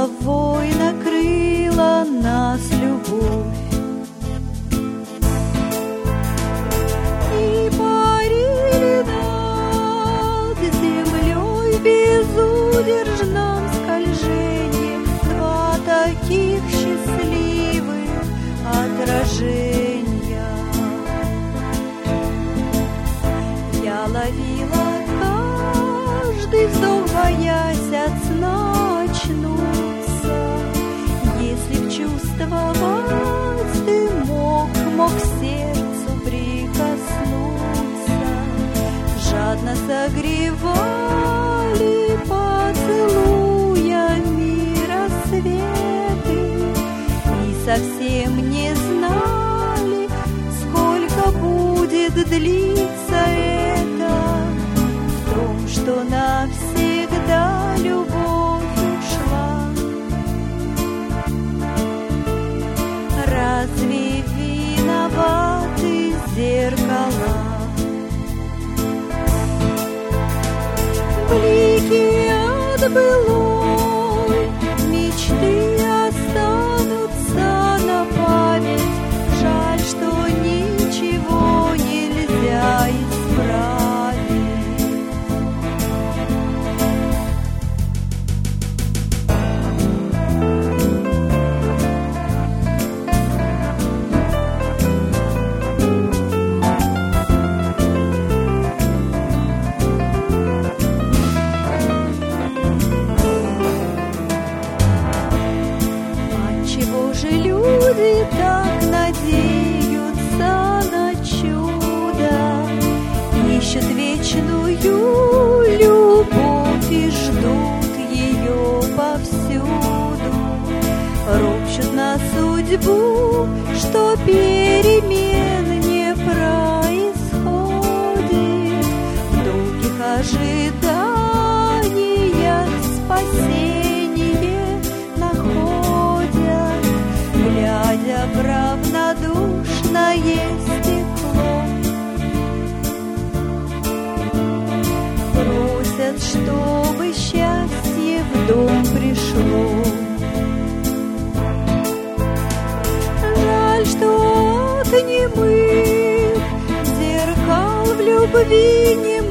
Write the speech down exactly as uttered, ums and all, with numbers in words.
головой накрыла нас любовь. И парили над землей в безудержном скольжении два таких счастливых отражения. Я ловила каждый вздох, боясь от сна очнуться. Если б чувствовать ты мог, мог к сердцу прикоснуться. Жадно согревали поцелуями рассветы и совсем не знали, сколько будет длиться это. В том, что навсегда любовь ушла. Разве виноваты зеркала? Блики от былой мечты останутся на память. Жаль, что ничего нельзя исправить. Отчего же люди так надеются на чудо, ищут вечную любовь и ждут ее повсюду, ропщут на судьбу, что перемен не происходит, в долгих ожиданиях спасение находят, глядя в равнодушное стекло. Просят, чтобы счастье в дом пришло. Жаль, что от немых зеркал в любви не